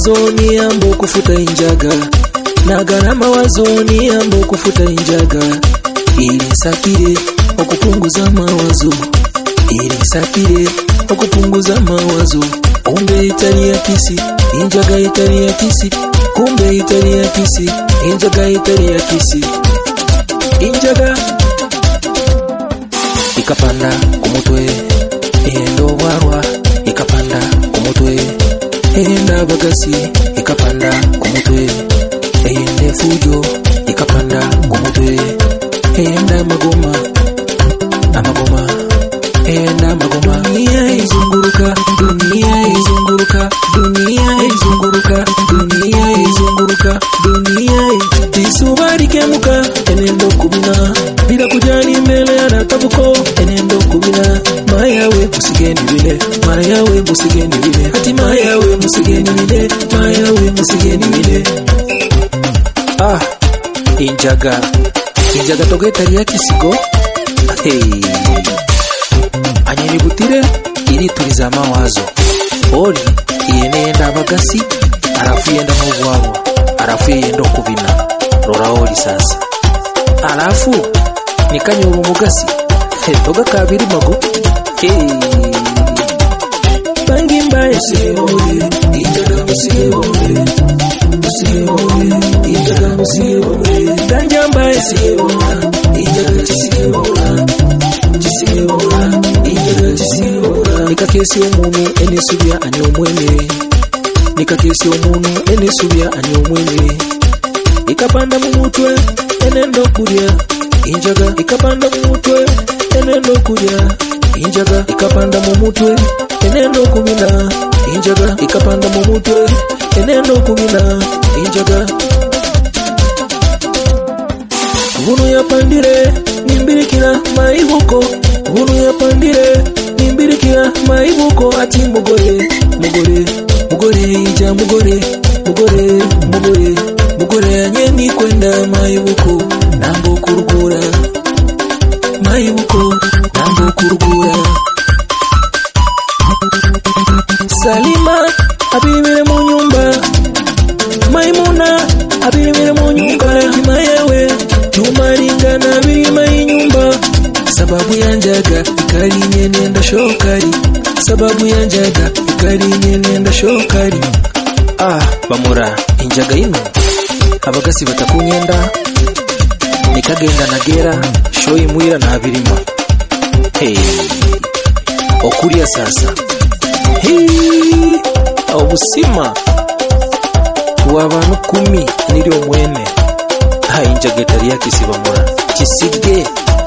wazoni ambo kufuta injaga, nagara mawazoni ambo kufuta injaga, ili sakire okupunguza mawazo, ili sakire okupunguza mawazo. Kumbe itali ya kisi, injaga itali ya kisi, kumbe itali ya kisi, injaga itali ya kisi. Injaga ikapanda kumutwe, endo warwa ikapanda kumutwe, enda bagasi ikapanda kumutwe, ende fujo ikapanda kumutwe, enda magoma amagoma, enda magoma. Dunia izunguruka, dunia izunguruka, dunia izunguruka, dunia izunguruka, dunia isubari kemuka, enendo kubina bila kujali mbele anatabuko, enendo kubina. Mayawe musigeni bile, mayawe musigeni bile, ati mayawe musigeni bile, mayawe musigeni bile. Injaga injaga togetari ya kisigo. Anyeni butire ili tuliza mawazo. Oli yene yenda bagasi, arafu yenda mubwabo, arafu yenda kubina. Rora oli sasa. Arafu nikanyura umugasi. Toga kabiri mago. Bangi mbaye siole, injaga musiole, musiole, injaga musiole. Ganja mbaye siole, injaga chisiole, chisiole, injaga chisiole. Nikakesi omuntu enesubya ani omwene, nikakesi omuntu enesubya ani omwene. Ikapanda mu mutwe enendo kulya, injaga ikapanda mu mutwe enendo kulya, injaga ikapanda mu mutwe enendo kubina, injaga ikapanda mu mutwe enendo kubina, injaga. Bunu yapandire nimbirikira maibuko, bunu yapandire nimbirikira maibuko. Ati mugore mugore mugore ija mugore mugore mugore mugore anyeni kwenda maibuko, nambo kurugura maibuko, nambo kurugura. Salima abirimire mu nyumba, Maimuna abirimire mu nyumba. Mayawe tumaringana birima inyumba, sababu yanjaga ikari nyene ndashokari, sababu yanjaga ikari nyene ndashokari. Bamura injaga ino abagasi batakunyenda, nikagenda nagera shoyi mwira na birima. Okulia sasa. Obusima w'abantu 10 niri omwene. Injaga itari yakisibamura kisige.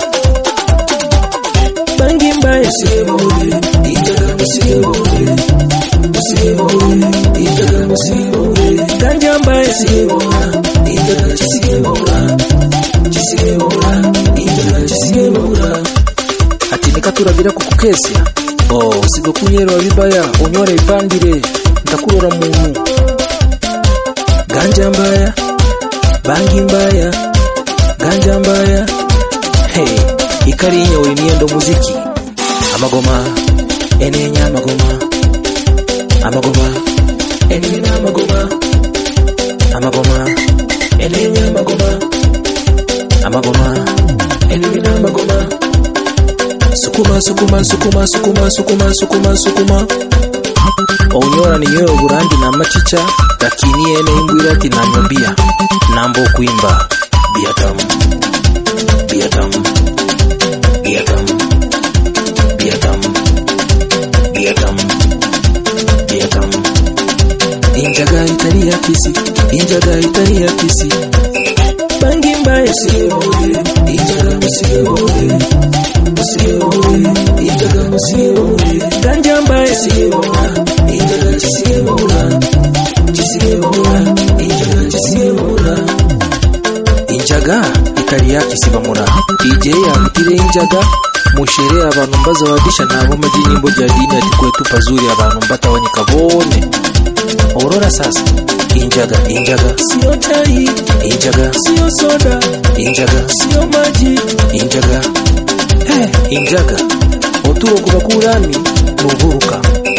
Bangi mbaye siole, injaga musiole, musiole, injaga musiole. Ganja mbaye siole, injaga chisiole, chisiole, injaga chisiole. Ati nikaturabira kukukesya. Sigo kunyero bibaya onyora ipandire ndakurora muntu. Ganja mbaya, bangi mbaya, ganja mbaya. Ikari nyewe niendo muziki. Amagoma enenya amagoma, amagoma enenya amagoma, amagoma enenya amagoma, amagoma enenya amagoma. Sukuma sukuma sukuma sukuma sukuma sukuma sukuma. Onyora ni nyoyo burandi na machicha, lakini ene imbwira ati nanyambia nambo kuimba biatam biatam biatam biatam biatam biatam. Injaga itari ya kisi, injaga itari ya kisi. Bangi mbaye siole, injaga musiole, musiole, injaga musiole. Ganja mbaye siole, injaga chisiole, chisiole, injaga chisiole. Injaga itari ya kisi bamura. DJ yabitire injaga mushere abantu mbaza wadisha nabo maji nyimbo ja dini ati kwetu pazuri abantu mbatawanyika bone. Aurora sasa. Injaga injaga sio chai, injaga sio soda, injaga sio maji, injaga injaga oturo kubakurani nuburuka paka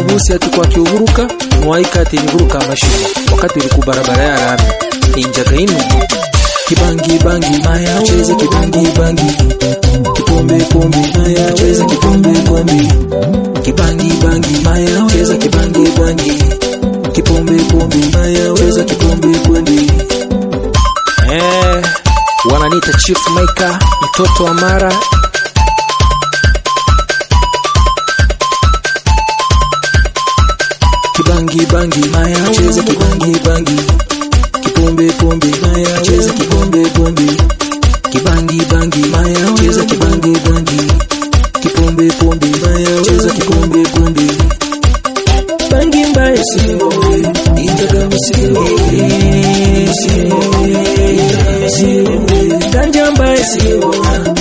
Usi ati kwa kiuburuka mwaika ati niburuka amashimo wakati uri ku barabara ya rami injaga inu kibangi bangi maya cheza kibangi bangi kipombe pombe maya cheza kipombe pombe kibangi bangi maya cheza kibangi bangi kipombe pombe maya cheza kipombe pombe. Wananiita Chief Maker mtoto wa Mara. Kibangi bangi maya cheza kibangi bangi kipombe pombe maya cheza kipombe pombe kibangi bangi maya cheza kibangi bangi kipombe pombe maya cheza kipombe pombe bangi mbaya sio injaga sio ganja mbaya sio